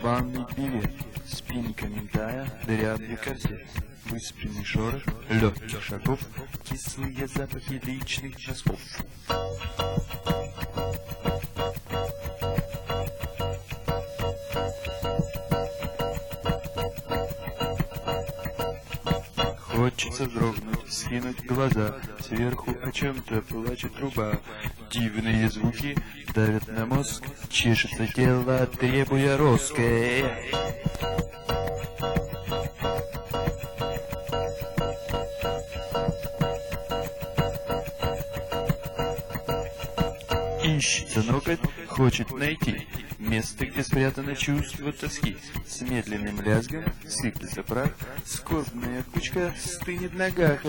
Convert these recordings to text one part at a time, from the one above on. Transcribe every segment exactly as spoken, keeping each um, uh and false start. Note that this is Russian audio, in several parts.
Банный бивет, спинка ментая, дряблый корсет, выспренный шорох, легких шагов, кислые запахи личных носков. Хочется вздрогнуть, скинуть глаза, сверху о чем-то плачет труба. Дивные звуки давят на мозг, чешется тело, требуя роскоши. Ищется ноготь, хочет найти место, где спрятано чувство тоски. С медленным лязгом сыплется прах, скорбная кучка стынет в ногах.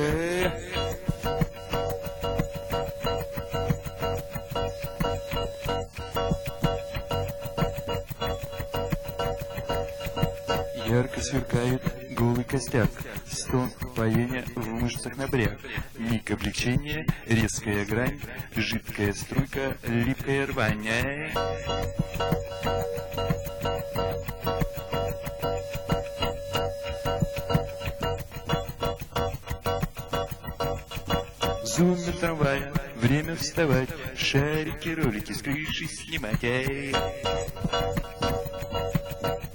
Ярко сверкает голый костяк, стон упоения в мышцах напряг, миг облегчения, резкая грань, жидкая струйка, липкая рвань. Зумер трамвая, время вставать, шарики, ролики с крыши снимать.